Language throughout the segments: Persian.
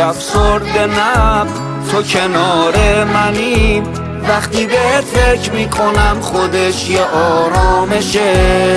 افسرده نه تو کنار منی، وقتی بهت فکر میکنم خودش یه آرامشه.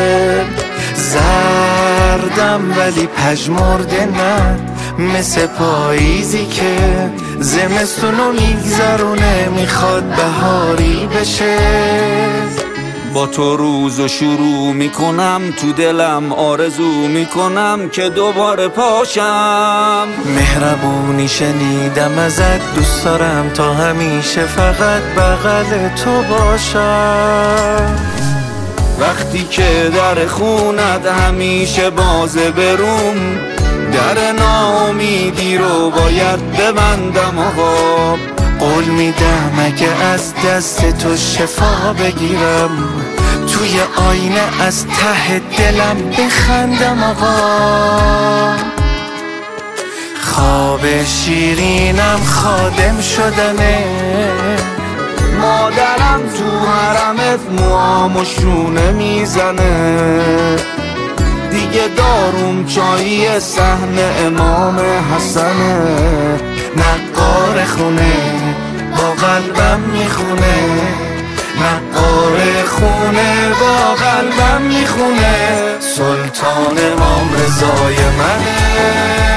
زردم ولی پژمرده نه، مثل پاییزی که زمستونو میگذرونه میخواد بهاری بشه. با تو روزو شروع میکنم، تو دلم آرزو میکنم که دوباره پاشم. مهربونی شنیدم ازت، دوست دارم تا همیشه فقط بغل تو باشم. وقتی که در خونت همیشه بازه بروم، در ناامیدی رو باید ببندم آقا. قول میدم اگه از دست تو شفا بگیرم، توی آینه از ته دلم بخندم آقا. خواب شیرینم خادم شدنه، مادرم تو حرمت موامو شونه میزنه. دیگه داروم چایی صحن امام حسنه. نقار خونه با قلبم میخونه، نقار خونه با قلبم میخونه. سلطان امام رضای منه،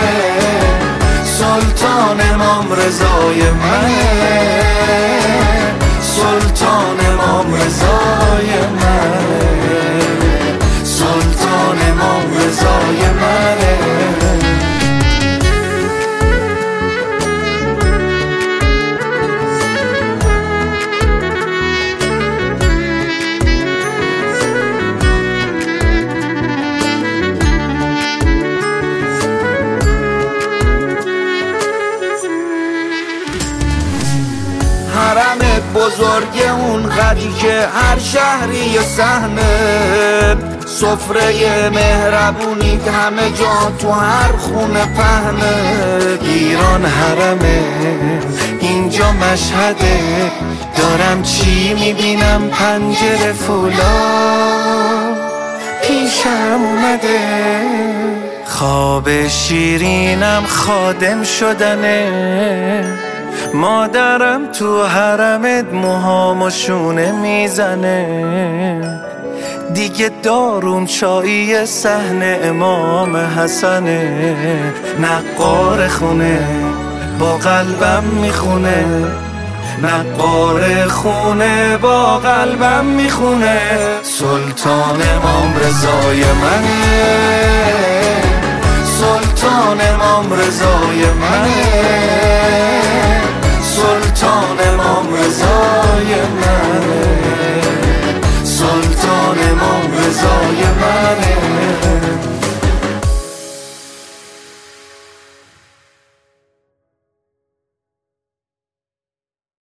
سلطان امام رضای منه، سلطان امام رضای منه، سلطان امام رضای منه. حرمت بزرگه اون قدی که هر شهری یه صحنه. سفره مهربونیت همه جا تو هر خونه پهنه. ایران حرمه اینجا مشهده، دارم چی میبینم پنجره فولا پیشم اومده. خواب شیرینم خادم شدنه، مادرم تو حرمت موهامو شونه میزنه. دیگه داروم چایی صحن امام حسنه. نقار خونه با قلبم میخونه، نقار خونه با قلبم میخونه. سلطان امام رضای منه، سلطان امام رضای منه،